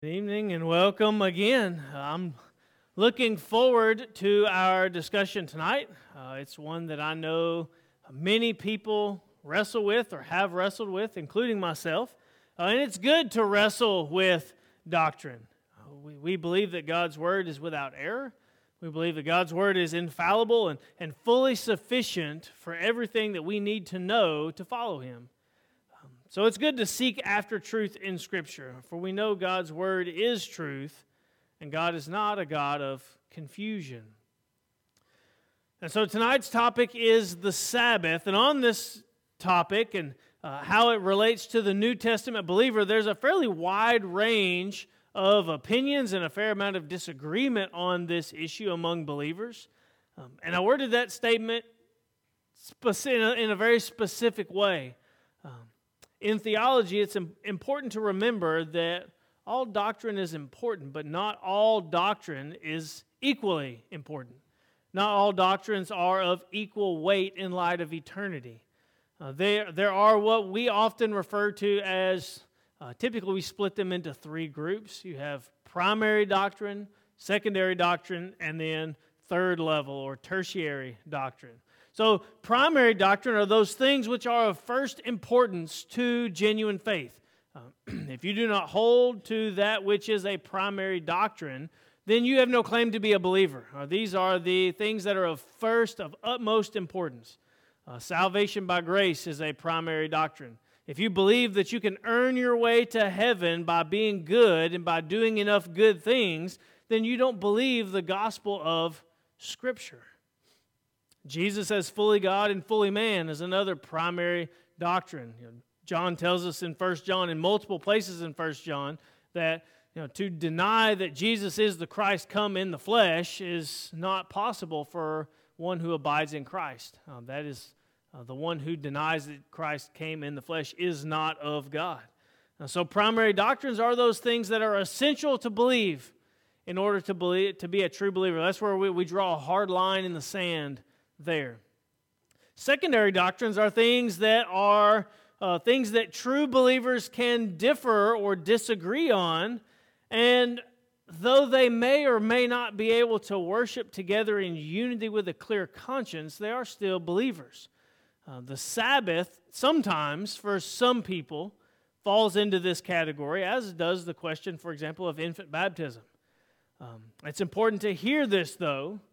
Good evening and welcome again. I'm looking forward to our discussion tonight. It's one that I know many people wrestle with or have wrestled with, including myself. And it's good to wrestle with doctrine. We believe that God's Word is without error. We believe that God's Word is infallible and fully sufficient for everything that we need to know to follow Him. So it's good to seek after truth in Scripture, for we know God's Word is truth, and God is not a God of confusion. And so tonight's topic is the Sabbath, and on this topic and how it relates to the New Testament believer, there's a fairly wide range of opinions and a fair amount of disagreement on this issue among believers. And I worded that statement in a very specific way. In theology, it's important to remember that all doctrine is important, but not all doctrine is equally important. Not all doctrines are of equal weight in light of eternity. There are what we often refer to as, typically we split them into three groups. You have primary doctrine, secondary doctrine, and then third level or tertiary doctrine. So primary doctrine are those things which are of first importance to genuine faith. If you do not hold to that which is a primary doctrine, then you have no claim to be a believer. These are the things that are of utmost importance. Salvation by grace is a primary doctrine. If you believe that you can earn your way to heaven by being good and by doing enough good things, then you don't believe the gospel of Scripture. Jesus as fully God and fully man is another primary doctrine. John tells us in 1 John, in multiple places in 1 John, that to deny that Jesus is the Christ come in the flesh is not possible for one who abides in Christ. That is, the one who denies that Christ came in the flesh is not of God. So primary doctrines are those things that are essential to believe in order to be a true believer. That's where we draw a hard line in the sand there. Secondary doctrines are things that true believers can differ or disagree on, and though they may or may not be able to worship together in unity with a clear conscience, they are still believers. The Sabbath, sometimes, for some people, falls into this category, as does the question, for example, of infant baptism. It's important to hear this, though.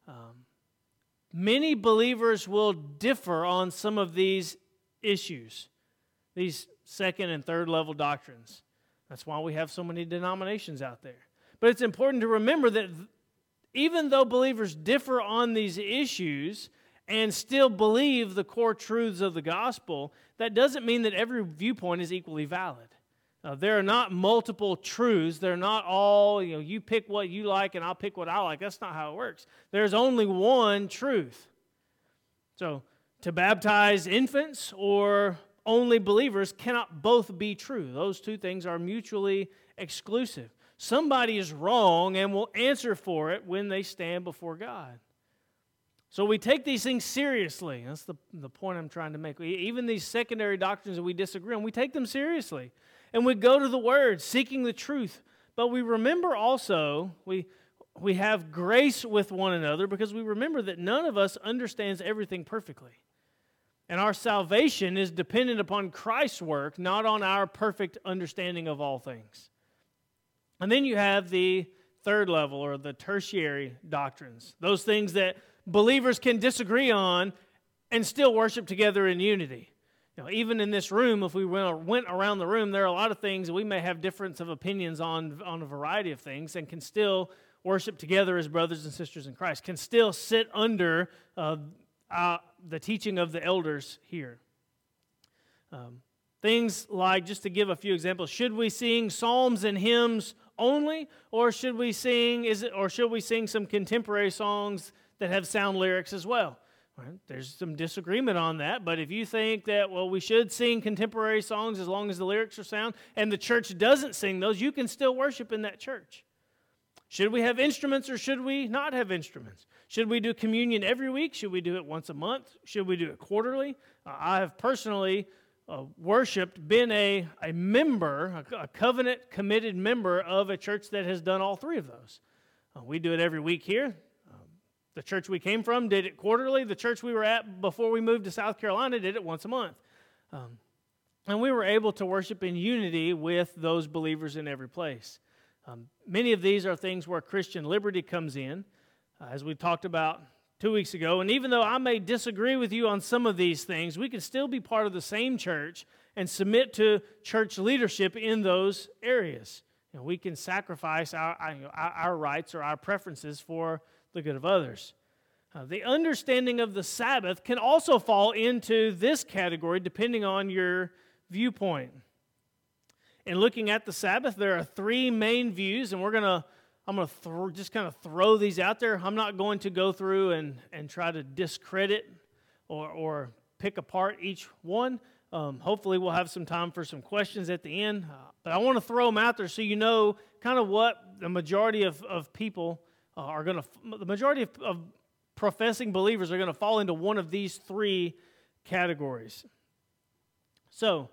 Many believers will differ on some of these issues, these second and third level doctrines. That's why we have so many denominations out there. But it's important to remember that even though believers differ on these issues and still believe the core truths of the gospel, that doesn't mean that every viewpoint is equally valid. There are not multiple truths. They're not all, you pick what you like and I'll pick what I like. That's not how it works. There's only one truth. So to baptize infants or only believers cannot both be true. Those two things are mutually exclusive. Somebody is wrong and will answer for it when they stand before God. So we take these things seriously. That's the point I'm trying to make. Even these secondary doctrines that we disagree on, we take them seriously. And we go to the Word, seeking the truth. But we remember also, we have grace with one another because we remember that none of us understands everything perfectly. And our salvation is dependent upon Christ's work, not on our perfect understanding of all things. And then you have the third level, or the tertiary doctrines. Those things that believers can disagree on and still worship together in unity. Even in this room, if we went around the room, there are a lot of things that we may have difference of opinions on a variety of things and can still worship together as brothers and sisters in Christ, can still sit under the teaching of the elders here. Things like, just to give a few examples, should we sing psalms and hymns only, or should we sing some contemporary songs that have sound lyrics as well? Right? There's some disagreement on that, but if you think that, we should sing contemporary songs as long as the lyrics are sound, and the church doesn't sing those, you can still worship in that church. Should we have instruments or should we not have instruments? Should we do communion every week? Should we do it once a month? Should we do it quarterly? I have personally worshiped, been a member, a covenant-committed member of a church that has done all three of those. We do it every week here. The church we came from did it quarterly. The church we were at before we moved to South Carolina did it once a month. And we were able to worship in unity with those believers in every place. Many of these are things where Christian liberty comes in, as we talked about 2 weeks ago. And even though I may disagree with you on some of these things, we can still be part of the same church and submit to church leadership in those areas. We can sacrifice our rights or our preferences for the good of others. The understanding of the Sabbath can also fall into this category depending on your viewpoint. In looking at the Sabbath, there are three main views, and I'm going to just kind of throw these out there. I'm not going to go through and try to discredit or pick apart each one. Hopefully we'll have some time for some questions at the end. But I want to throw them out there so you know kind of what the majority of people are going to, the majority of professing believers are going to fall into one of these three categories. So,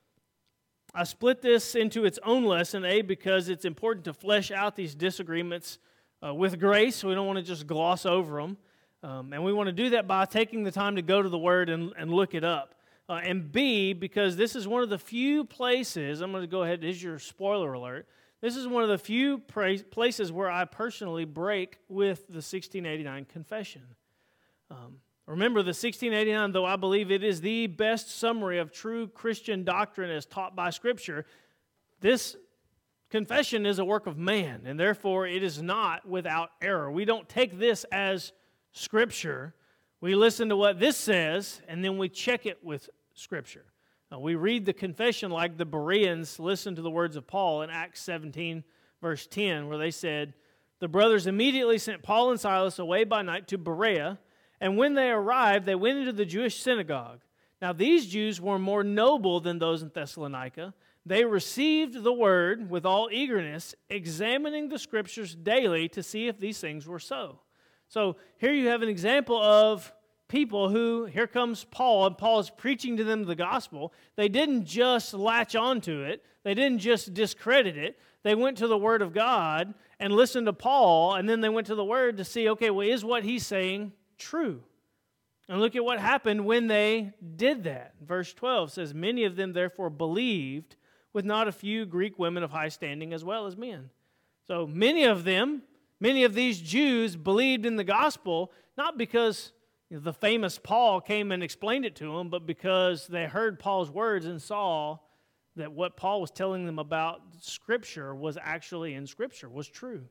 I split this into its own lesson, because it's important to flesh out these disagreements with grace. We don't want to just gloss over them. And we want to do that by taking the time to go to the Word and look it up. And B, because this is one of the few places, I'm going to go ahead, this is your spoiler alert, this is one of the few places where I personally break with the 1689 Confession. Remember, the 1689, though I believe it is the best summary of true Christian doctrine as taught by Scripture, this confession is a work of man, and therefore it is not without error. We don't take this as Scripture. We listen to what this says, and then we check it with Scripture. We read the confession like the Bereans listened to the words of Paul in Acts 17, verse 10, where they said, "The brothers immediately sent Paul and Silas away by night to Berea, and when they arrived, they went into the Jewish synagogue. Now these Jews were more noble than those in Thessalonica. They received the word with all eagerness, examining the Scriptures daily to see if these things were so." So here you have an example of people who, here comes Paul, and Paul is preaching to them the gospel. They didn't just latch onto it. They didn't just discredit it. They went to the Word of God and listened to Paul, and then they went to the Word to see, okay, well, is what he's saying true? And look at what happened when they did that. Verse 12 says, "Many of them therefore believed, with not a few Greek women of high standing as well as men." So many of these Jews believed in the gospel, not because the famous Paul came and explained it to them, but because they heard Paul's words and saw that what Paul was telling them about Scripture was actually in Scripture, was true.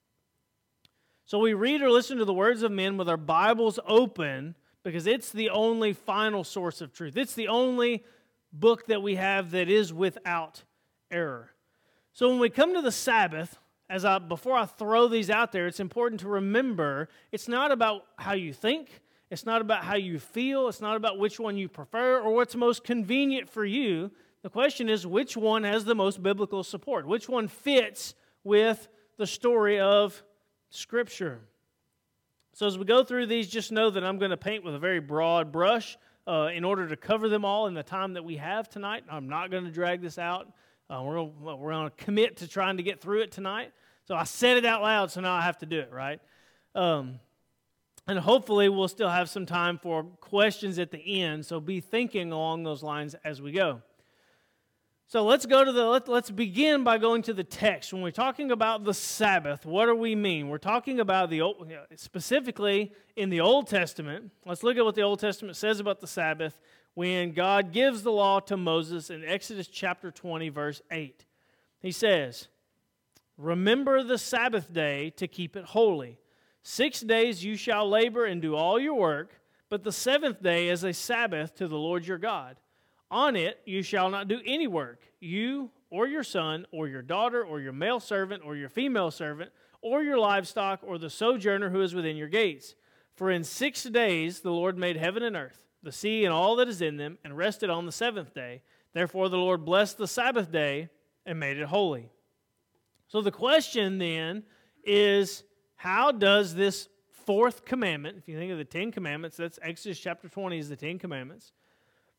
So we read or listen to the words of men with our Bibles open because it's the only final source of truth. It's the only book that we have that is without error. So when we come to the Sabbath, before I throw these out there, it's important to remember it's not about how you think, it's not about how you feel, it's not about which one you prefer or what's most convenient for you. The question is, which one has the most biblical support? Which one fits with the story of Scripture? So as we go through these, just know that I'm going to paint with a very broad brush in order to cover them all in the time that we have tonight. I'm not going to drag this out. We're going to commit to trying to get through it tonight. So I said it out loud, so now I have to do it, right? And hopefully we'll still have some time for questions at the end, so be thinking along those lines as we go. So let's begin by going to the text. When we're talking about the Sabbath, what do we mean? We're talking about specifically in the Old Testament. Let's look at what the Old Testament says about the Sabbath when God gives the law to Moses in Exodus chapter 20, verse 8. He says, "Remember the Sabbath day to keep it holy. 6 days you shall labor and do all your work, but the seventh day is a Sabbath to the Lord your God. On it you shall not do any work, you or your son or your daughter or your male servant or your female servant or your livestock or the sojourner who is within your gates. For in 6 days the Lord made heaven and earth, the sea and all that is in them, and rested on the seventh day. Therefore the Lord blessed the Sabbath day and made it holy." So the question then is, how does this fourth commandment, if you think of the 10 commandments, that's Exodus chapter 20 is the 10 commandments,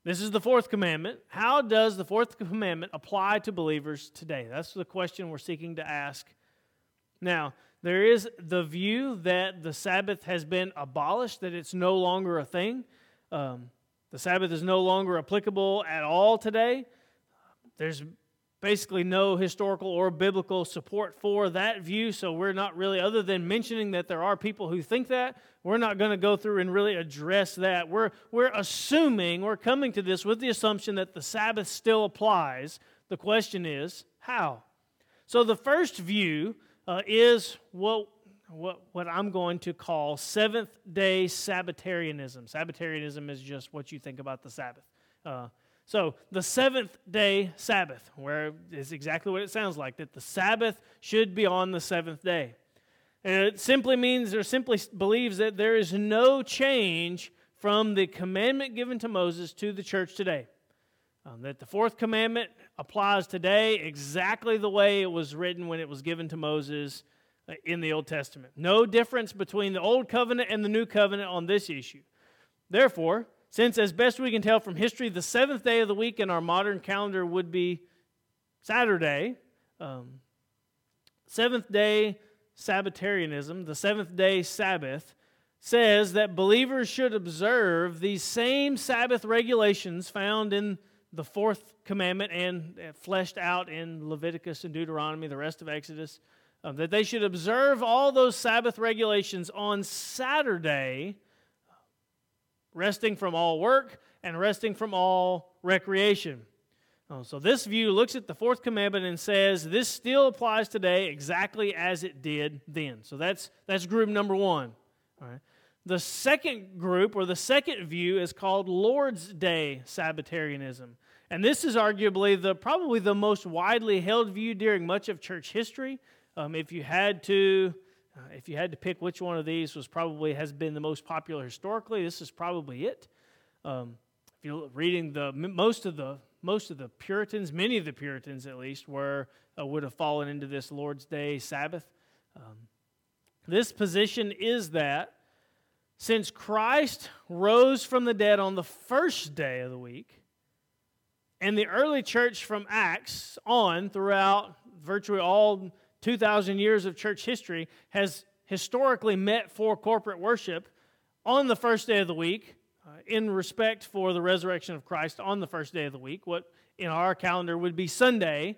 This is the fourth commandment. How does the fourth commandment apply to believers today? That's the question we're seeking to ask. Now, there is the view that the Sabbath has been abolished, that it's no longer a thing. The Sabbath is no longer applicable at all today. There's basically no historical or biblical support for that view, so we're not really, other than mentioning that there are people who think that, we're not going to go through and really address that. We're assuming, we're coming to this with the assumption that the Sabbath still applies. The question is, how? So the first view is what I'm going to call seventh-day Sabbatarianism. Sabbatarianism is just what you think about the Sabbath. So the seventh-day Sabbath, where it's exactly what it sounds like, that the Sabbath should be on the seventh day. And it simply means, or simply believes that there is no change from the commandment given to Moses to the church today. That the fourth commandment applies today exactly the way it was written when it was given to Moses in the Old Testament. No difference between the Old Covenant and the New Covenant on this issue. Therefore, since as best we can tell from history, the seventh day of the week in our modern calendar would be Saturday, seventh-day Sabbatarianism, the seventh-day Sabbath, says that believers should observe these same Sabbath regulations found in the fourth commandment and fleshed out in Leviticus and Deuteronomy, the rest of Exodus, that they should observe all those Sabbath regulations on Saturday, resting from all work and resting from all recreation. So this view looks at the fourth commandment and says this still applies today exactly as it did then. So that's group number one. All right. The second group, or the second view, is called Lord's Day Sabbatarianism. And this is arguably probably the most widely held view during much of church history. If you had to pick which one of these has been the most popular historically, this is probably it. If you're reading most of the Puritans, many of the Puritans at least, would have fallen into this Lord's Day Sabbath. This position is that since Christ rose from the dead on the first day of the week, and the early church from Acts on throughout virtually all 2,000 years of church history has historically met for corporate worship on the first day of the week, in respect for the resurrection of Christ on the first day of the week, what in our calendar would be Sunday.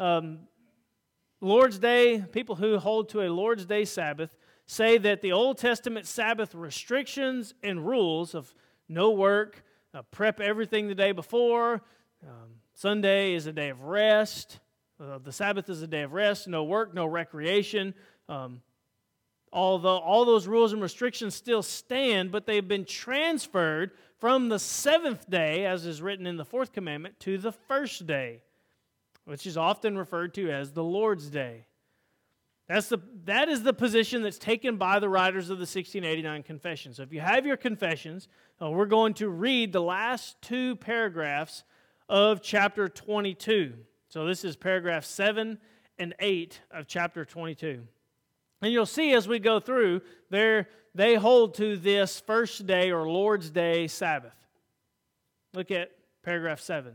Lord's Day, people who hold to a Lord's Day Sabbath say that the Old Testament Sabbath restrictions and rules of no work, prep everything the day before, Sunday is a day of rest, the Sabbath is a day of rest, no work, no recreation. Although all those rules and restrictions still stand, but they've been transferred from the seventh day, as is written in the fourth commandment, to the first day, which is often referred to as the Lord's Day. That is the position that's taken by the writers of the 1689 Confession. So if you have your confessions, we're going to read the last two paragraphs of chapter 22. So this is paragraphs 7 and 8 of chapter 22. And you'll see as we go through, they hold to this first day or Lord's Day Sabbath. Look at paragraph 7.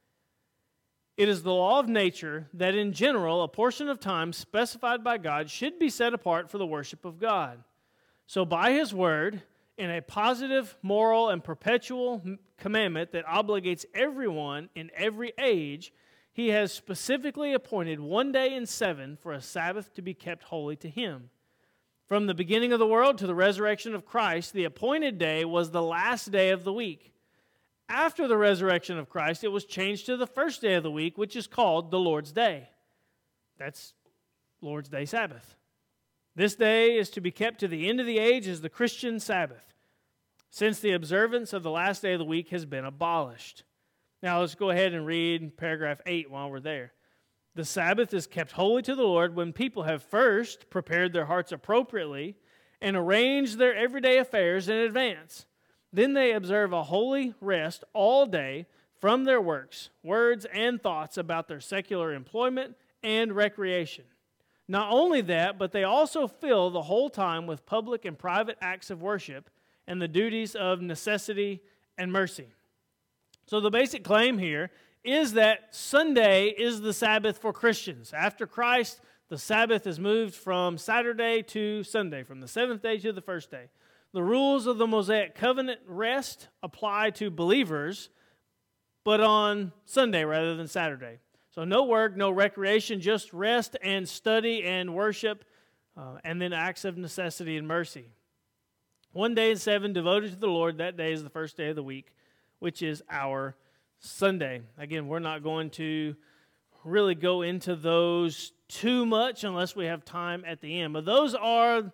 It is the law of nature that in general a portion of time specified by God should be set apart for the worship of God. So by His word, in a positive, moral, and perpetual commandment that obligates everyone in every age, He has specifically appointed one day in 7 for a Sabbath to be kept holy to Him. From the beginning of the world to the resurrection of Christ, the appointed day was the last day of the week. After the resurrection of Christ, it was changed to the first day of the week, which is called the Lord's Day. That's Lord's Day Sabbath. This day is to be kept to the end of the age as the Christian Sabbath, since the observance of the last day of the week has been abolished. Now let's go ahead and read paragraph 8 while we're there. The Sabbath is kept holy to the Lord when people have first prepared their hearts appropriately and arranged their everyday affairs in advance. Then they observe a holy rest all day from their works, words, and thoughts about their secular employment and recreation. Not only that, but they also fill the whole time with public and private acts of worship and the duties of necessity and mercy. So the basic claim here is that Sunday is the Sabbath for Christians. After Christ, the Sabbath is moved from Saturday to Sunday, from the seventh day to the first day. The rules of the Mosaic covenant rest apply to believers, but on Sunday rather than Saturday. So no work, no recreation, just rest and study and worship, and then acts of necessity and mercy. 1 day in 7 devoted to the Lord. That day is the first day of the week, which is our Sunday. Again, we're not going to really go into those too much unless we have time at the end. But those are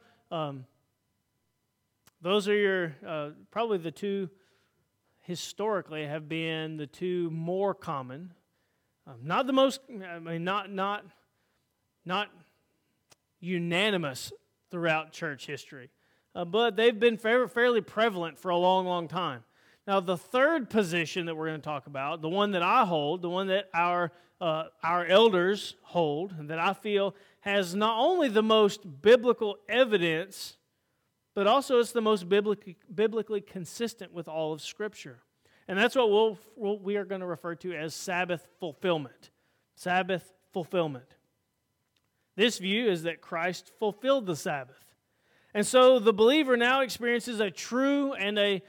your probably the two historically have been the two more common. Not the most. I mean, not unanimous throughout church history, but they've been fairly prevalent for a long, long time. Now, the third position that we're going to talk about, the one that I hold, the one that our elders hold, and that I feel has not only the most biblical evidence, but also it's the most biblically consistent with all of Scripture. And that's what we are going to refer to as Sabbath fulfillment. Sabbath fulfillment. This view is that Christ fulfilled the Sabbath. And so the believer now experiences a true and a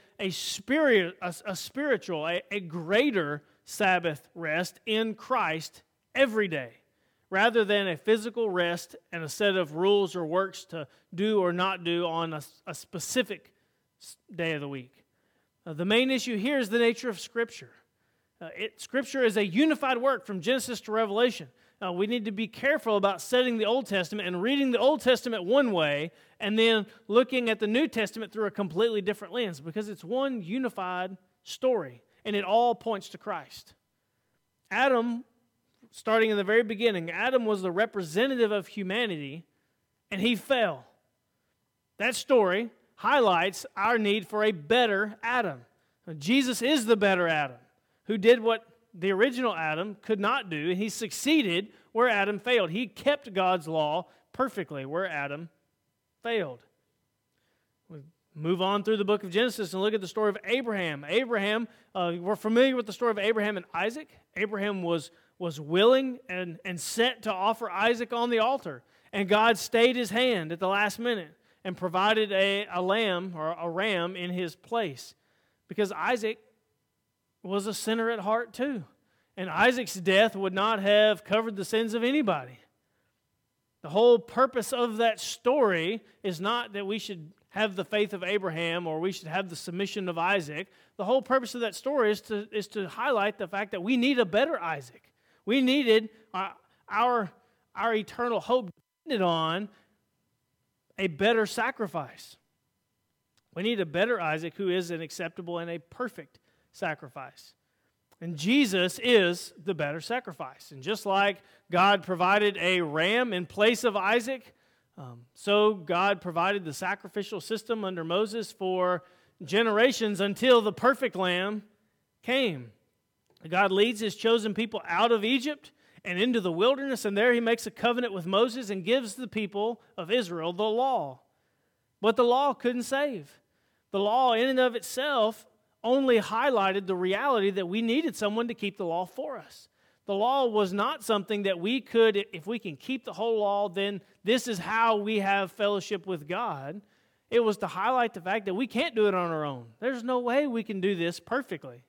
spiritual, a greater Sabbath rest in Christ every day, rather than a physical rest and a set of rules or works to do or not do on a specific day of the week. The main issue here is the nature of Scripture. Scripture is a unified work from Genesis to Revelation. We need to be careful about setting the Old Testament and reading the Old Testament one way and then looking at the New Testament through a completely different lens, because it's one unified story and it all points to Christ. Adam, starting in the very beginning, Adam was the representative of humanity and he fell. That story highlights our need for a better Adam. Jesus is the better Adam who did what the original Adam could not do, and he succeeded where Adam failed. He kept God's law perfectly where Adam failed. We move on through the book of Genesis and look at the story of Abraham. We're familiar with the story of Abraham and Isaac. Abraham was willing and set to offer Isaac on the altar, and God stayed his hand at the last minute and provided a lamb or a ram in his place, because Isaac was a sinner at heart too. And Isaac's death would not have covered the sins of anybody. The whole purpose of that story is not that we should have the faith of Abraham or we should have the submission of Isaac. The whole purpose of that story is to highlight the fact that we need a better Isaac. We needed our eternal hope depended on a better sacrifice. We need a better Isaac who is an acceptable and a perfect sacrifice. And Jesus is the better sacrifice. And just like God provided a ram in place of Isaac, so God provided the sacrificial system under Moses for generations until the perfect lamb came. God leads his chosen people out of Egypt and into the wilderness, and there he makes a covenant with Moses and gives the people of Israel the law. But the law couldn't save. The law in and of itself only highlighted the reality that we needed someone to keep the law for us. The law was not something that we could, if we can keep the whole law, then this is how we have fellowship with God. It was to highlight the fact that we can't do it on our own. There's no way we can do this perfectly.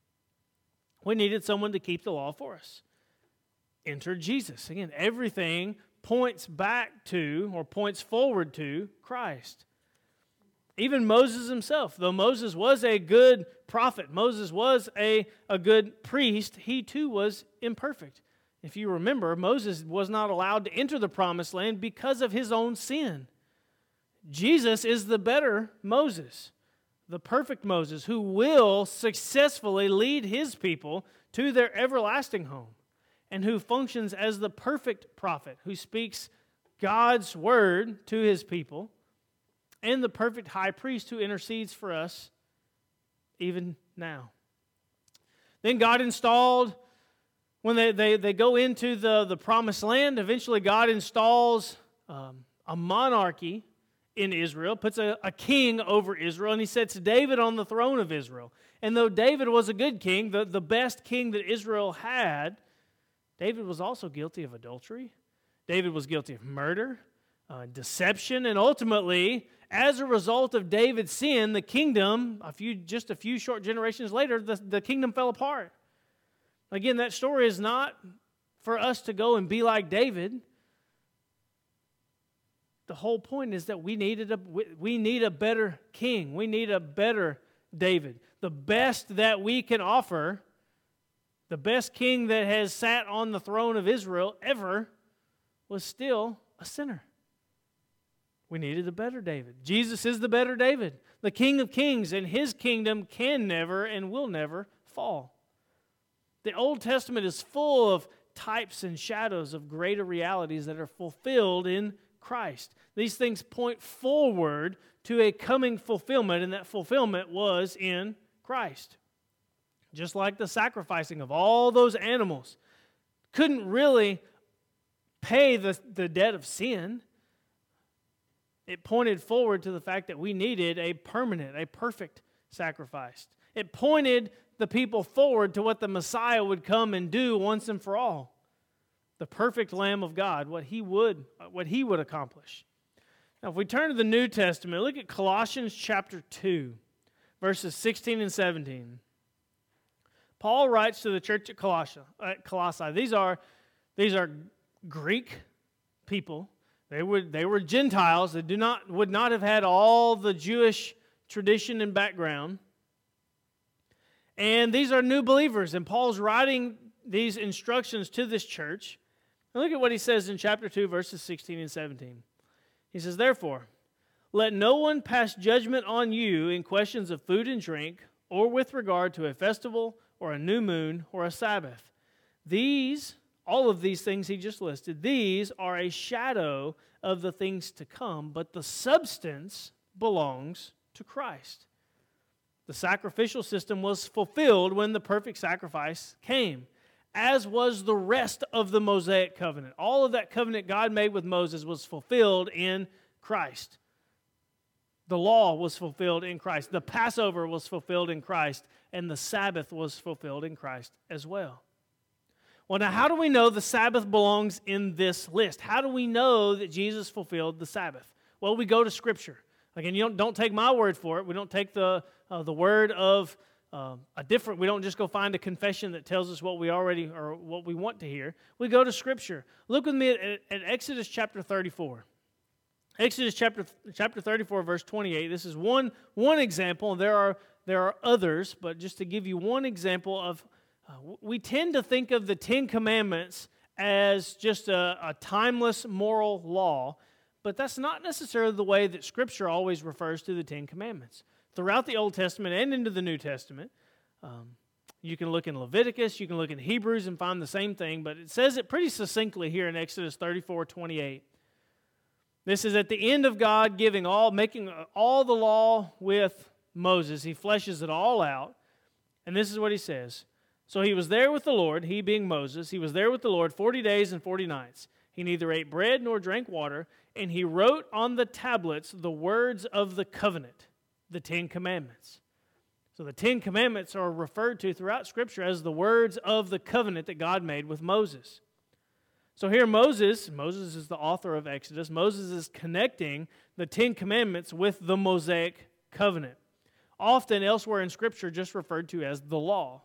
We needed someone to keep the law for us. Enter Jesus. Again, everything points back to or points forward to Christ. Even Moses himself, though Moses was a good prophet, Moses was a good priest, he too was imperfect. If you remember, Moses was not allowed to enter the promised land because of his own sin. Jesus is the better Moses, the perfect Moses, who will successfully lead his people to their everlasting home, and who functions as the perfect prophet, who speaks God's word to his people, and the perfect high priest who intercedes for us even now. Then God installed, when they go into the promised land, eventually God installs a monarchy in Israel, puts a king over Israel, and he sets David on the throne of Israel. And though David was a good king, the best king that Israel had, David was also guilty of adultery. David was guilty of murder, deception, and ultimately, as a result of David's sin, the kingdom, just a few short generations later, the kingdom fell apart. Again, that story is not for us to go and be like David. The whole point is that we need a better king. We need a better David. The best that we can offer, the best king that has sat on the throne of Israel ever, was still a sinner. We needed a better David. Jesus is the better David, the King of Kings, and his kingdom can never and will never fall. The Old Testament is full of types and shadows of greater realities that are fulfilled in Christ. These things point forward to a coming fulfillment, and that fulfillment was in Christ. Just like the sacrificing of all those animals couldn't really pay the debt of sin. It pointed forward to the fact that we needed a permanent, a perfect sacrifice. It pointed the people forward to what the Messiah would come and do once and for all. The perfect Lamb of God, what he would accomplish. Now, if we turn to the New Testament, look at Colossians chapter 2, verses 16 and 17. Paul writes to the church at Colossae. These are Greek people. They were Gentiles that would not have had all the Jewish tradition and background. And these are new believers, and Paul's writing these instructions to this church. And look at what he says in chapter 2, verses 16 and 17. He says, "Therefore, let no one pass judgment on you in questions of food and drink, or with regard to a festival, or a new moon, or a Sabbath. All of these things he just listed, these are a shadow of the things to come, but the substance belongs to Christ." The sacrificial system was fulfilled when the perfect sacrifice came, as was the rest of the Mosaic covenant. All of that covenant God made with Moses was fulfilled in Christ. The law was fulfilled in Christ. The Passover was fulfilled in Christ, and the Sabbath was fulfilled in Christ as well. Well, now, how do we know the Sabbath belongs in this list? How do we know that Jesus fulfilled the Sabbath? Well, we go to Scripture. Again, you don't take my word for it. We don't take the word of we don't just go find a confession that tells us what we already or what we want to hear. We go to Scripture. Look with me at Exodus chapter 34. Exodus chapter 34, verse 28. This is one example. There are others, but just to give you one example of, we tend to think of the Ten Commandments as just a timeless moral law, but that's not necessarily the way that Scripture always refers to the Ten Commandments. Throughout the Old Testament and into the New Testament, you can look in Leviticus, you can look in Hebrews and find the same thing, but it says it pretty succinctly here in Exodus 34:28. This is at the end of God making all the law with Moses. He fleshes it all out, and this is what he says. "So he was there with the Lord," he being Moses, "he was there with the Lord 40 days and 40 nights. He neither ate bread nor drank water, and he wrote on the tablets the words of the covenant," the Ten Commandments. So the Ten Commandments are referred to throughout Scripture as the words of the covenant that God made with Moses. So here Moses is the author of Exodus. Moses is connecting the Ten Commandments with the Mosaic covenant, often elsewhere in Scripture just referred to as the law.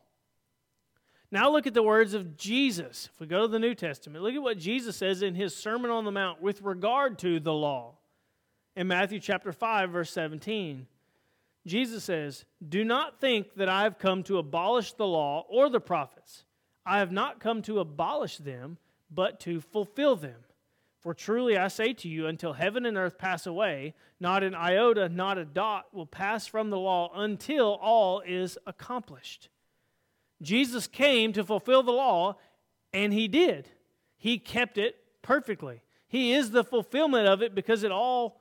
Now look at the words of Jesus. If we go to the New Testament, look at what Jesus says in his Sermon on the Mount with regard to the law. In Matthew chapter 5, verse 17, Jesus says, "Do not think that I have come to abolish the law or the prophets. I have not come to abolish them, but to fulfill them. For truly I say to you, until heaven and earth pass away, not an iota, not a dot will pass from the law until all is accomplished." Jesus came to fulfill the law, and he did. He kept it perfectly. He is the fulfillment of it because it all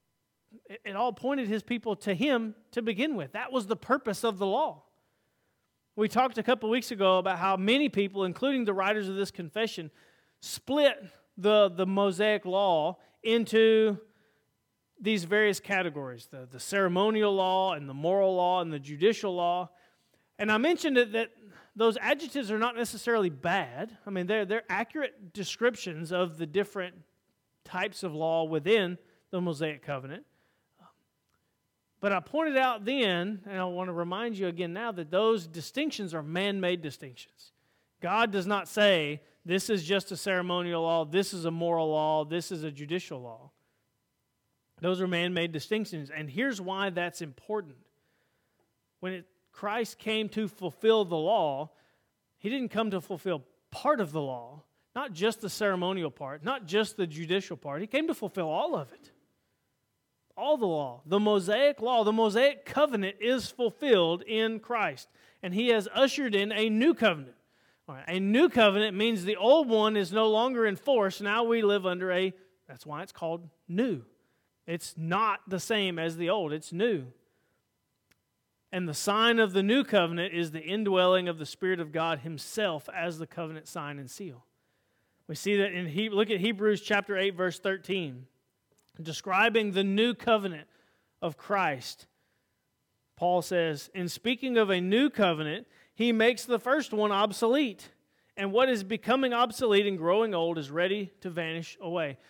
pointed his people to him to begin with. That was the purpose of the law. We talked a couple weeks ago about how many people, including the writers of this confession, split the Mosaic law into these various categories, the ceremonial law and the moral law and the judicial law. And I mentioned that those adjectives are not necessarily bad. I mean, they're accurate descriptions of the different types of law within the Mosaic covenant. But I pointed out then, and I want to remind you again now, that those distinctions are man-made distinctions. God does not say, this is just a ceremonial law, this is a moral law, this is a judicial law. Those are man-made distinctions, and here's why that's important. When Christ came to fulfill the law, He didn't come to fulfill part of the law, not just the ceremonial part, not just the judicial part. He came to fulfill all of it. All the law. The Mosaic covenant is fulfilled in Christ, and He has ushered in a new covenant. All right, a new covenant means the old one is no longer in force. Now we live under that's why it's called new. It's not the same as the old, it's new. And the sign of the new covenant is the indwelling of the Spirit of God Himself as the covenant sign and seal. We see that look at Hebrews chapter 8, verse 13. Describing the new covenant of Christ, Paul says, in speaking of a new covenant, He makes the first one obsolete, and what is becoming obsolete and growing old is ready to vanish away.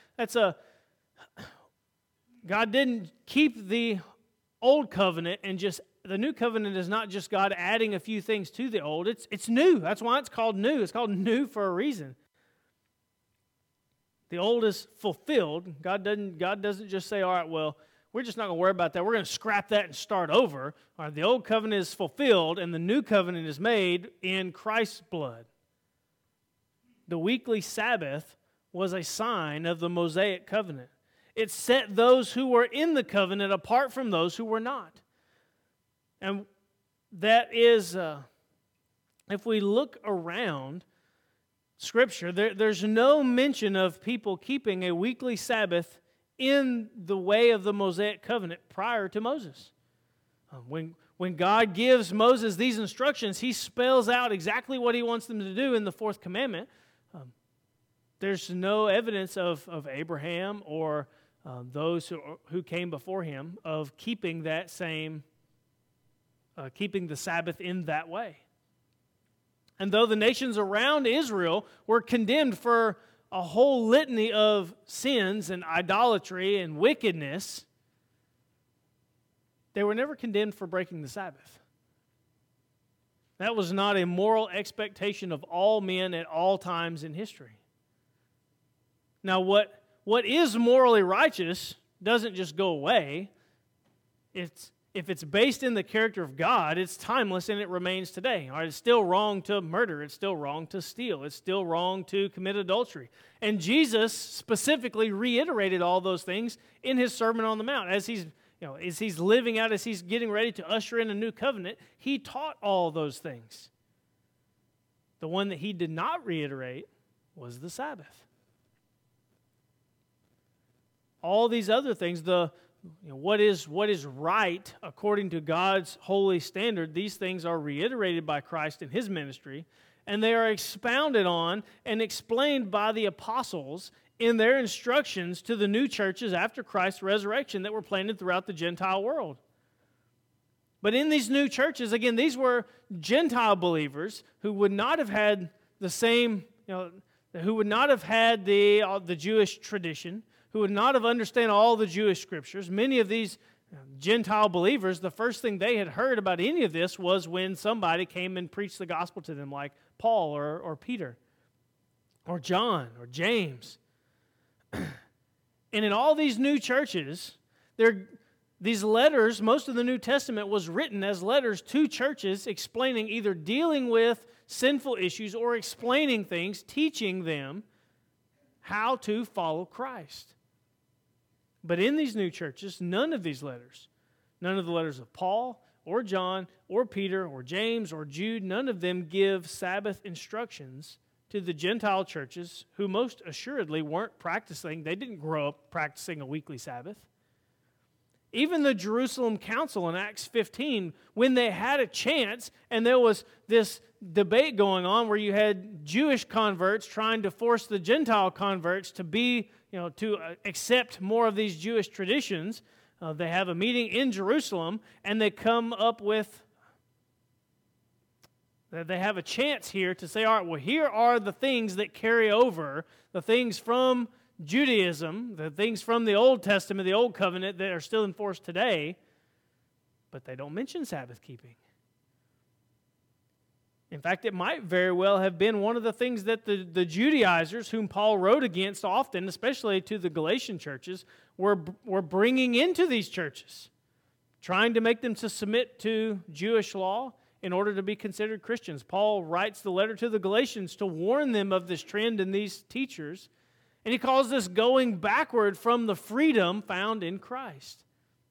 God didn't keep the old covenant and the new covenant is not just God adding a few things to the old. It's new. That's why it's called new. It's called new for a reason. The old is fulfilled. God doesn't just say, all right, well, we're just not going to worry about that. We're going to scrap that and start over. All right, the old covenant is fulfilled and the new covenant is made in Christ's blood. The weekly Sabbath was a sign of the Mosaic covenant. It set those who were in the covenant apart from those who were not. And that is, if we look around Scripture, there's no mention of people keeping a weekly Sabbath in the way of the Mosaic covenant prior to Moses. When God gives Moses these instructions, He spells out exactly what He wants them to do in the fourth commandment. There's no evidence of Abraham or those who came before him of keeping that same, keeping the Sabbath in that way. And though the nations around Israel were condemned for a whole litany of sins and idolatry and wickedness, they were never condemned for breaking the Sabbath. That was not a moral expectation of all men at all times in history. Now, what is morally righteous doesn't just go away. If it's based in the character of God, it's timeless and it remains today. All right, it's still wrong to murder. It's still wrong to steal. It's still wrong to commit adultery. And Jesus specifically reiterated all those things in His Sermon on the Mount. As He's living out, as He's getting ready to usher in a new covenant, He taught all those things. The one that He did not reiterate was the Sabbath. All these other things, what is right according to God's holy standard, these things are reiterated by Christ in His ministry, and they are expounded on and explained by the apostles in their instructions to the new churches after Christ's resurrection that were planted throughout the Gentile world. But in these new churches, again, these were Gentile believers who would not have had the same, who would not have had the Jewish tradition, who would not have understood all the Jewish scriptures. Many of these Gentile believers, the first thing they had heard about any of this was when somebody came and preached the gospel to them, like Paul or Peter or John or James. And in all these new churches, these letters, most of the New Testament was written as letters to churches explaining, either dealing with sinful issues or explaining things, teaching them how to follow Christ. But in these new churches, none of these letters, none of the letters of Paul or John or Peter or James or Jude, none of them give Sabbath instructions to the Gentile churches who most assuredly weren't practicing. They didn't grow up practicing a weekly Sabbath. Even the Jerusalem Council in Acts 15, when they had a chance and there was this debate going on where you had Jewish converts trying to force the Gentile converts to be to accept more of these Jewish traditions, they have a meeting in Jerusalem, and they come up with, they have a chance here to say, all right, well, here are the things that carry over, the things from Judaism, the things from the Old Testament, the Old Covenant that are still in force today, but they don't mention Sabbath keeping. In fact, it might very well have been one of the things that the Judaizers, whom Paul wrote against often, especially to the Galatian churches, were bringing into these churches, trying to make them to submit to Jewish law in order to be considered Christians. Paul writes the letter to the Galatians to warn them of this trend in these teachers, and he calls this going backward from the freedom found in Christ.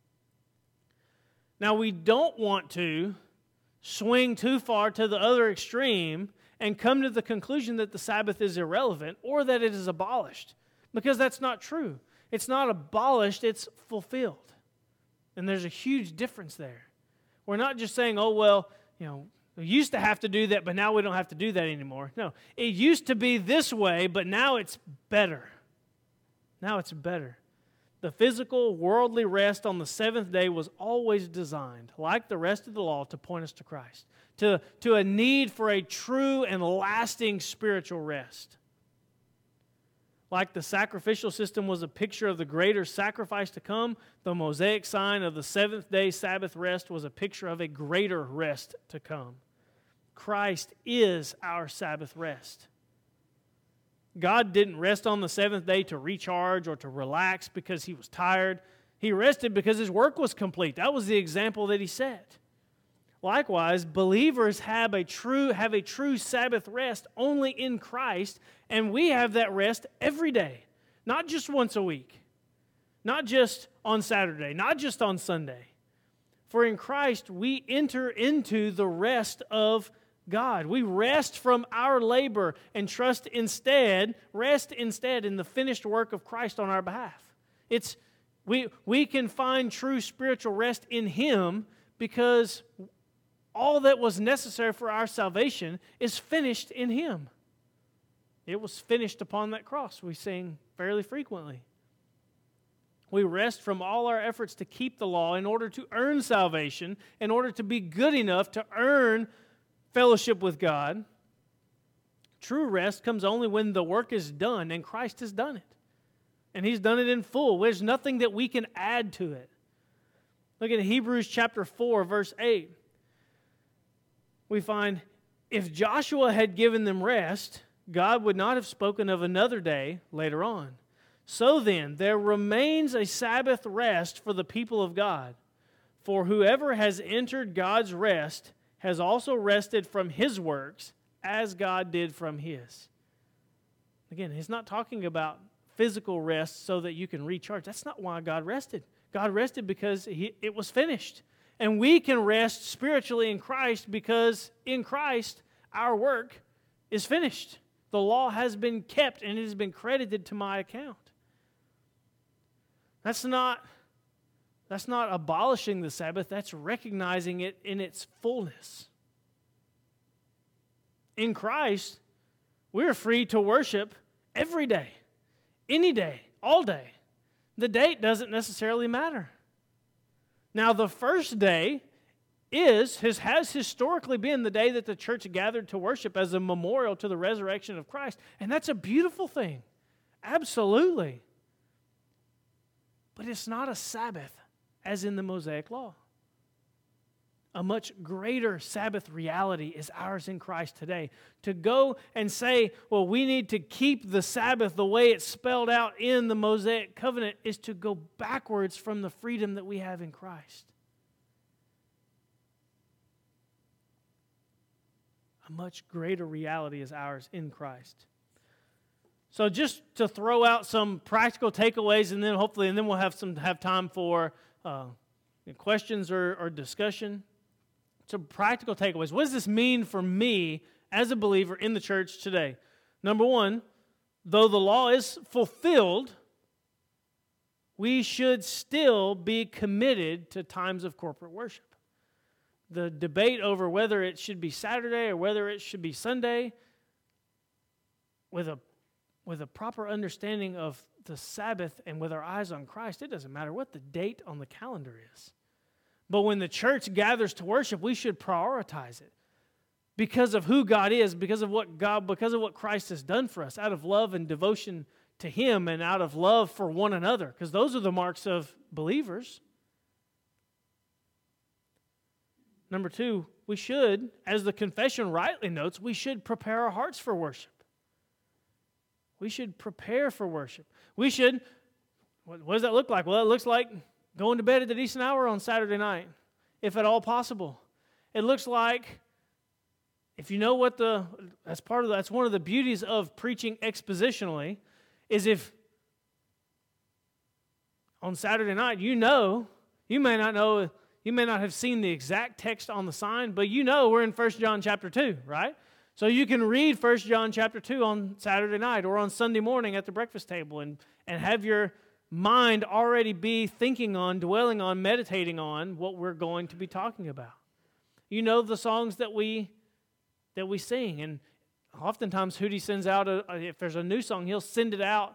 Now, we don't want to swing too far to the other extreme and come to the conclusion that the Sabbath is irrelevant or that it is abolished, because that's not true. It's not abolished, it's fulfilled. And there's a huge difference there. We're not just saying, oh, well, we used to have to do that, but now we don't have to do that anymore. No, it used to be this way, but now it's better. Now it's better. The physical, worldly rest on the seventh day was always designed, like the rest of the law, to point us to Christ, to a need for a true and lasting spiritual rest. Like the sacrificial system was a picture of the greater sacrifice to come, the Mosaic sign of the seventh-day Sabbath rest was a picture of a greater rest to come. Christ is our Sabbath rest. God didn't rest on the seventh day to recharge or to relax because he was tired. He rested because his work was complete. That was the example that he set. Likewise, believers have a true Sabbath rest only in Christ, and we have that rest every day, not just once a week, not just on Saturday, not just on Sunday. For in Christ, we enter into the rest of God. We rest from our labor and rest instead in the finished work of Christ on our behalf. We can find true spiritual rest in Him because all that was necessary for our salvation is finished in Him. It was finished upon that cross, we sing fairly frequently. We rest from all our efforts to keep the law in order to earn salvation, in order to be good enough to earn fellowship with God. True rest comes only when the work is done and Christ has done it. And He's done it in full. There's nothing that we can add to it. Look at Hebrews chapter 4, verse 8. We find, if Joshua had given them rest, God would not have spoken of another day later on. So then, there remains a Sabbath rest for the people of God. For whoever has entered God's rest has also rested from his works as God did from His. Again, He's not talking about physical rest so that you can recharge. That's not why God rested. God rested because it was finished. And we can rest spiritually in Christ because in Christ our work is finished. The law has been kept and it has been credited to my account. That's not abolishing the Sabbath, that's recognizing it in its fullness. In Christ, we're free to worship every day, any day, all day. The date doesn't necessarily matter. Now, the first day has historically been the day that the church gathered to worship as a memorial to the resurrection of Christ, and that's a beautiful thing, absolutely. But it's not a Sabbath as in the Mosaic law. A much greater Sabbath reality is ours in Christ today. To go and say, well, we need to keep the Sabbath the way it's spelled out in the Mosaic covenant is to go backwards from the freedom that we have in Christ. A much greater reality is ours in Christ. So just to throw out some practical takeaways, and then we'll have time for questions or discussion. Some practical takeaways. What does this mean for me as a believer in the church today? Number one, though the law is fulfilled, we should still be committed to times of corporate worship. The debate over whether it should be Saturday or whether it should be Sunday, with a proper understanding of the Sabbath and with our eyes on Christ, it doesn't matter what the date on the calendar is. But when the church gathers to worship, we should prioritize it because of who God is, because of what Christ has done for us, out of love and devotion to Him and out of love for one another, because those are the marks of believers. Number two, we should, as the confession rightly notes, we should prepare our hearts for worship. We should prepare for worship. We should, what does that look like? Well, it looks like going to bed at a decent hour on Saturday night, if at all possible. It looks like, if you know what that's one of the beauties of preaching expositionally, is if on Saturday night, you may not have seen the exact text on the sign, but we're in 1 John chapter 2, right? So you can read 1 John chapter 2 on Saturday night or on Sunday morning at the breakfast table and have your mind already be thinking on, dwelling on, meditating on what we're going to be talking about. You know the songs that we sing, and oftentimes Hootie sends out, if there's a new song, he'll send it out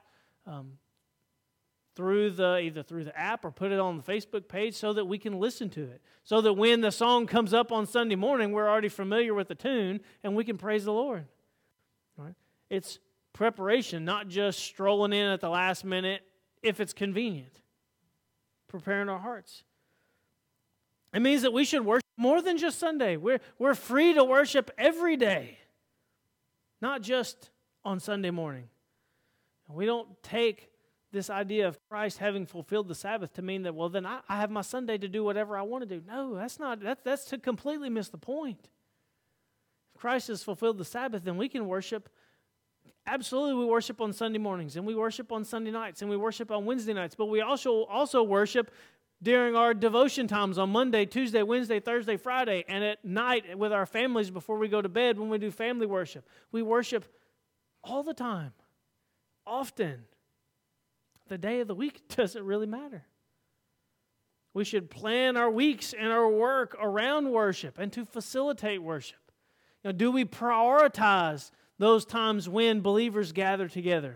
either through the app or put it on the Facebook page so that we can listen to it. So that when the song comes up on Sunday morning, we're already familiar with the tune and we can praise the Lord. Right? It's preparation, not just strolling in at the last minute if it's convenient. Preparing our hearts. It means that we should worship more than just Sunday. We're free to worship every day, not just on Sunday morning. We don't take this idea of Christ having fulfilled the Sabbath to mean that, well, then I have my Sunday to do whatever I want to do. No, that's to completely miss the point. If Christ has fulfilled the Sabbath, then we can worship. Absolutely, we worship on Sunday mornings, and we worship on Sunday nights, and we worship on Wednesday nights, but we also worship during our devotion times on Monday, Tuesday, Wednesday, Thursday, Friday, and at night with our families before we go to bed when we do family worship. We worship all the time, often. The day of the week doesn't really matter. We should plan our weeks and our work around worship and to facilitate worship. Do we prioritize those times when believers gather together?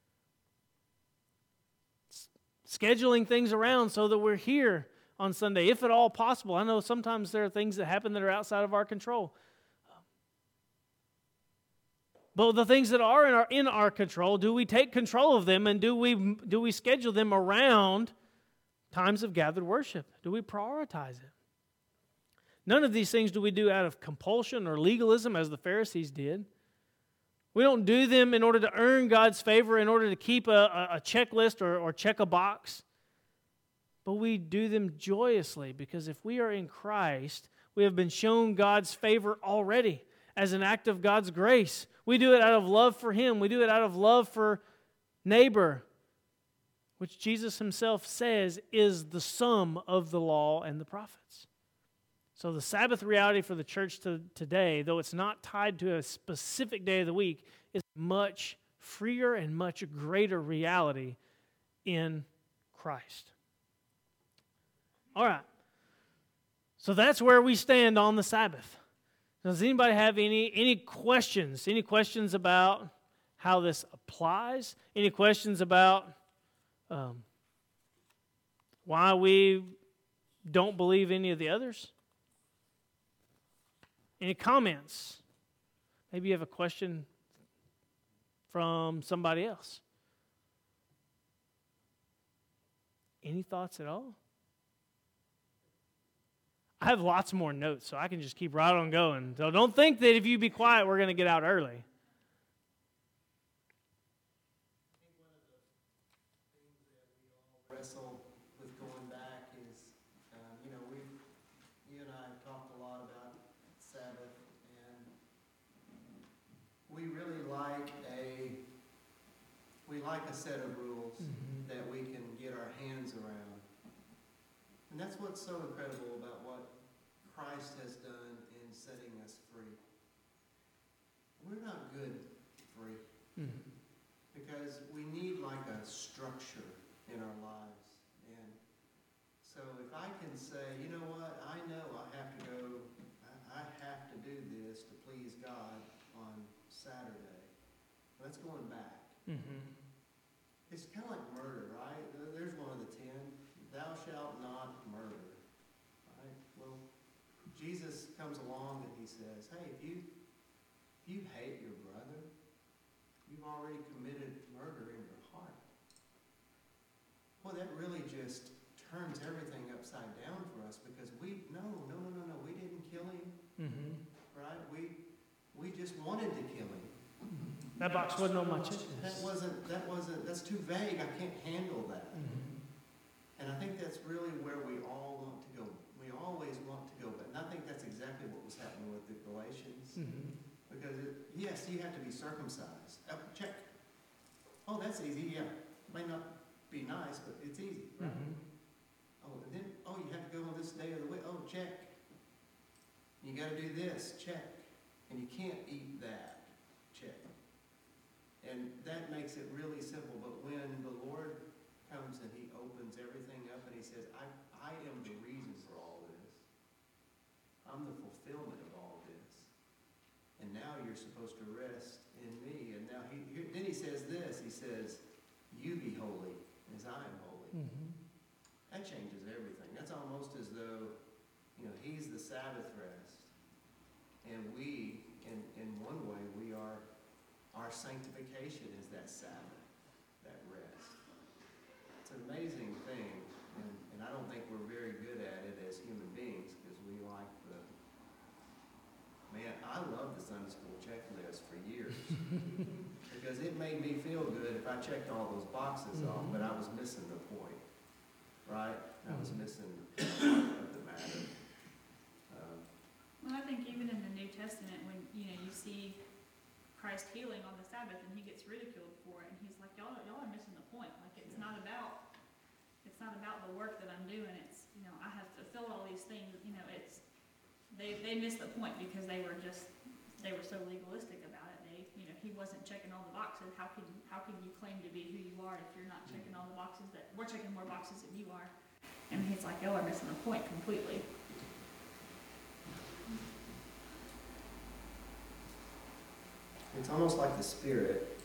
Scheduling things around so that we're here on Sunday, if at all possible. I know sometimes there are things that happen that are outside of our control. But the things that are in our control, do we take control of them and do we schedule them around times of gathered worship? Do we prioritize it? None of these things do we do out of compulsion or legalism as the Pharisees did. We don't do them in order to earn God's favor, in order to keep a checklist or check a box. But we do them joyously because if we are in Christ, we have been shown God's favor already as an act of God's grace. We do it out of love for Him. We do it out of love for neighbor, which Jesus Himself says is the sum of the law and the prophets. So the Sabbath reality for the church today, though it's not tied to a specific day of the week, is much freer and much greater reality in Christ. All right. So that's where we stand on the Sabbath. Does anybody have any questions? Any questions about how this applies? Any questions about why we don't believe any of the others? Any comments? Maybe you have a question from somebody else. Any thoughts at all? I have lots more notes, so I can just keep right on going. So don't think that if you be quiet, we're going to get out early. I think one of the things that we all wrestle with going back is, you and I have talked a lot about Sabbath, and we really like a set of rules that we can get our hands around. And that's what's so incredible about what Christ has done in setting us free. We're not good free because we need like a structure in our lives. And so if I can say, you know what, I know I have to do this to please God on Saturday. That's going back. It's kind of like comes along and he says, hey, if you hate your brother, you've already committed murder in your heart. Well, that really just turns everything upside down for us, because we didn't kill him, right? We just wanted to kill him. That box wasn't on my checklist. That's too vague. I can't handle that. And I think that's really where we all want to go. We always want to go, but I think that's exactly what was happening with the Galatians. Because, yes, you have to be circumcised. Check. Oh, that's easy, yeah. May not be nice, but it's easy, right? Oh, and then, you have to go on this day of the week. Oh, check. You got to do this, check. And you can't eat that, check. And that makes it really simple. But when the Lord comes and he opens everything up and he says, I am the reason for all this. I'm the fulfillment of all this. And now you're supposed to rest in me. And now then he says this. He says, you be holy as I am holy. That changes everything. That's almost as though, he's the Sabbath rest. And we, in one way, our sanctification is that Sabbath, that rest. It's an amazing thing, and I don't think we're very good at it as human beings, because we like I love the Sunday school checklist for years, because it made me feel good if I checked all those boxes off, but I was missing the point, right? I was missing the point of the matter. Well, I think even in the New Testament, when you see Christ healing on the Sabbath, and he gets ridiculed for it, and he's like, y'all are missing the point. Like, it's not about the work that I'm doing. It's I have to fulfill all these things. It's they missed the point because they were so legalistic about it. He wasn't checking all the boxes. How can you claim to be who you are if you're not checking all the boxes that we're checking more boxes than you are? And he's like, y'all are missing the point completely. It's almost like the Spirit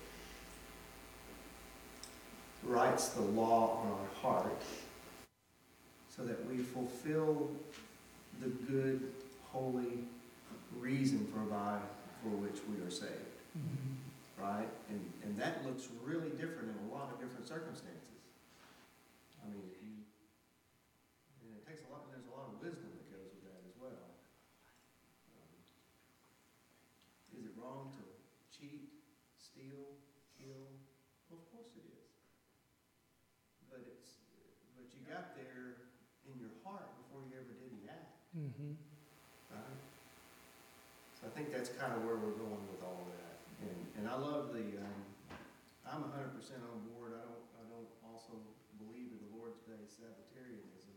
writes the law on our heart so that we fulfill the good, holy reason for which we are saved. Right? And that looks really different in a lot of different circumstances. I mean, and it takes a lot, and there's a lot of wisdom that goes with that as well. Is it wrong to cheat, steal, kill? Well, of course it is. But you got there in your heart before you ever did the act. Right? So I think that's kind of where we're going with all of that. And I love I'm 100% on board. I don't also believe in the Lord's Day Sabbatarianism.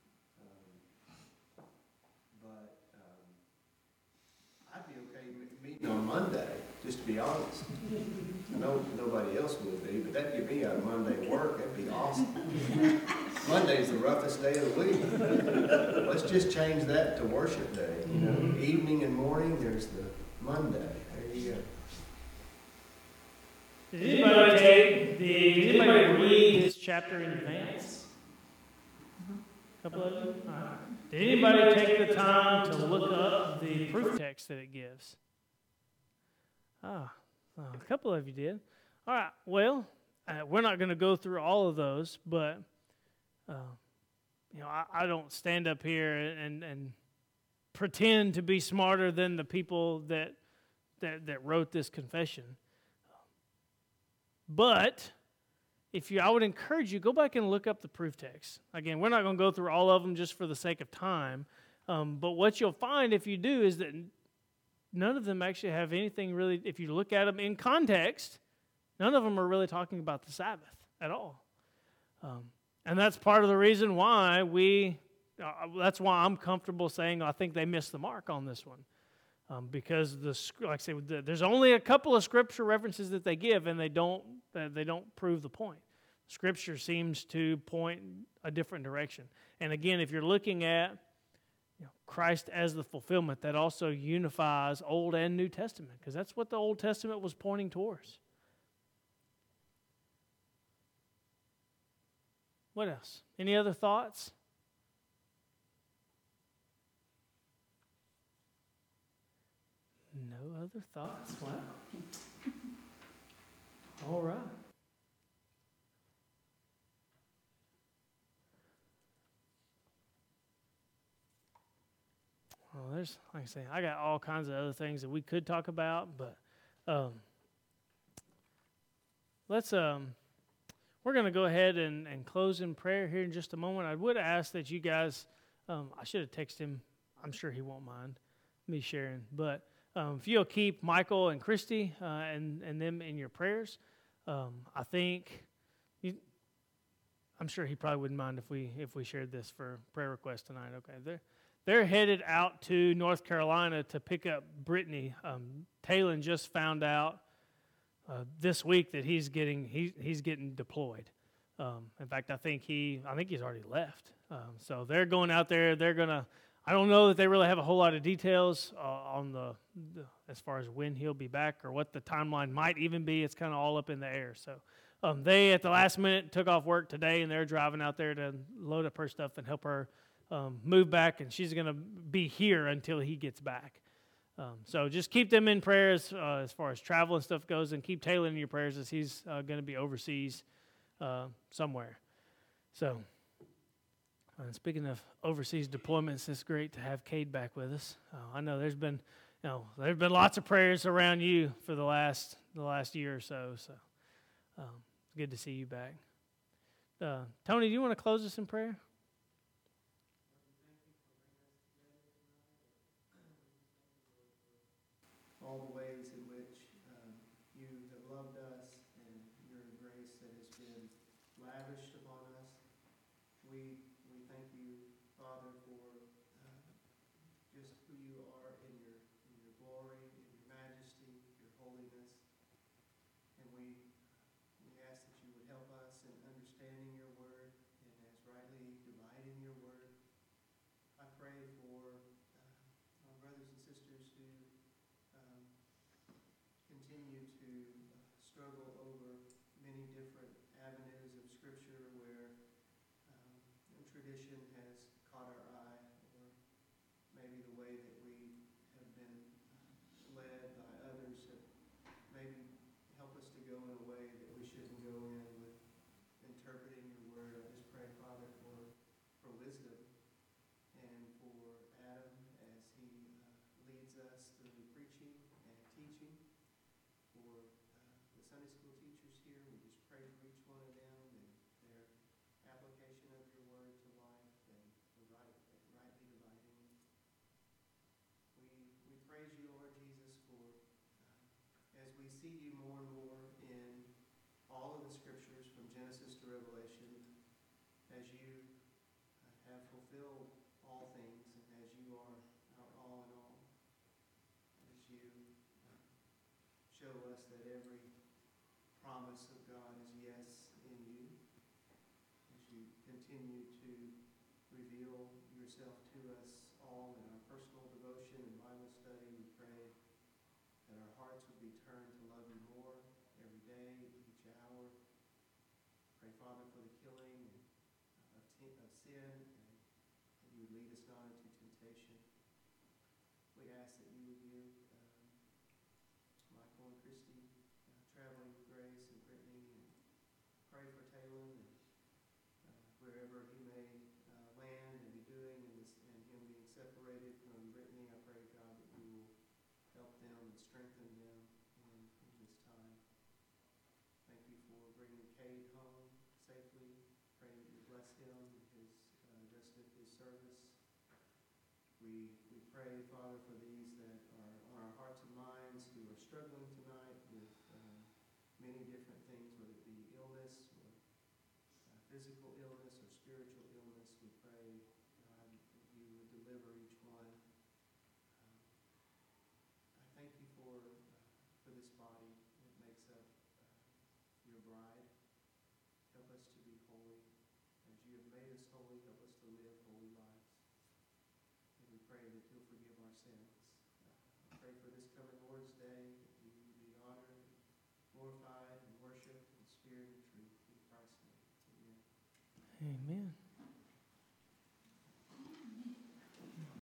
But I'd be okay meeting on Monday, just to be honest. I know nobody else would be, but that'd give me a Monday work. That'd be awesome. Monday's the roughest day of the week. Let's just change that to worship day. Evening and morning, there's the Monday. There you go. Did anybody read this chapter in advance? A couple of you? All right. Did anybody take the time to look up the proof text that it gives? A couple of you did. All right, well, we're not going to go through all of those, but I don't stand up here and pretend to be smarter than the people that wrote this confession. But I would encourage you, go back and look up the proof text. Again, we're not going to go through all of them just for the sake of time. But what you'll find if you do is that none of them actually have anything really, if you look at them in context, none of them are really talking about the Sabbath at all. And that's part of the reason why that's why I'm comfortable saying I think they missed the mark on this one. Because like I say, there's only a couple of scripture references that they give, and they don't prove the point. Scripture seems to point a different direction. And again, if you're looking at Christ as the fulfillment, that also unifies Old and New Testament, because that's what the Old Testament was pointing towards. What else? Any other thoughts? other thoughts? Wow. All right. Well, there's, like I say, I got all kinds of other things that we could talk about, but let's we're going to go ahead and close in prayer here in just a moment. I would ask that you guys, I should have texted him. I'm sure he won't mind me sharing, but if you'll keep Michael and Christy and them in your prayers, I think I'm sure he probably wouldn't mind if we shared this for prayer request tonight. Okay, they're headed out to North Carolina to pick up Brittany. Talon just found out this week that he's getting deployed. In fact, I think he's already left. So they're going out there. They're gonna. I don't know that they really have a whole lot of details on the as far as when he'll be back or what the timeline might even be. It's kind of all up in the air. So they at the last minute took off work today, and they're driving out there to load up her stuff and help her move back. And she's gonna be here until he gets back. So just keep them in prayers as far as travel and stuff goes, and keep Taylor in your prayers as he's going to be overseas somewhere. So, speaking of overseas deployments, it's great to have Cade back with us. I know there's been lots of prayers around you for the last year or so. So, it's good to see you back. Tony, do you want to close us in prayer? All the ways in which you have loved us and your grace that has been lavished upon us. We thank you, Father, for just who you are in your glory, in your majesty, your holiness. And we ask that you would help us in understanding your word and as rightly dividing your word. I pray for our brothers and sisters who continue to struggle over many different avenues of Scripture where tradition has caught our eye, or maybe the way that we have been led by others have maybe help us to go in a way that we shouldn't go in with interpreting your word. I just pray, Father, for wisdom and for Adam as he leads us through preaching and teaching. For the Sunday school teachers here, we just pray for each one of them and their application of your word to life and the rightly dividing. We praise you, Lord Jesus, for as we see you more and more in all of the scriptures from Genesis to Revelation, as you have fulfilled all things and as you are our all in all, as you show us that every promise of God is yes in you. As you continue to reveal yourself to us all in our personal devotion and Bible study, we pray that our hearts would be turned to love you more every day, each hour. Pray, Father, for the killing of sin, and that you would lead us not into temptation. We ask that you would give Michael and Christy traveling grace and Brittany, and pray for Talon and wherever he may land and be doing and him being separated from Brittany. I pray, God, that you will help them and strengthen them in this time. Thank you for bringing Cade home safely. Pray that you bless him and the rest of his service. We pray, Father, for these that are on our hearts and minds who are struggling tonight with many different things, whether it be illness or physical illness or spiritual illness. We pray, God, that you would deliver each one. I thank you for this body that makes up your bride. Help us to be holy. As you have made us holy, help us to live holy lives. And we pray that you'll forgive our sins. I pray for this coming Lord's Day, that you would be honored, glorified, and worshiped in spirit and truth. In Christ's name, amen. Amen.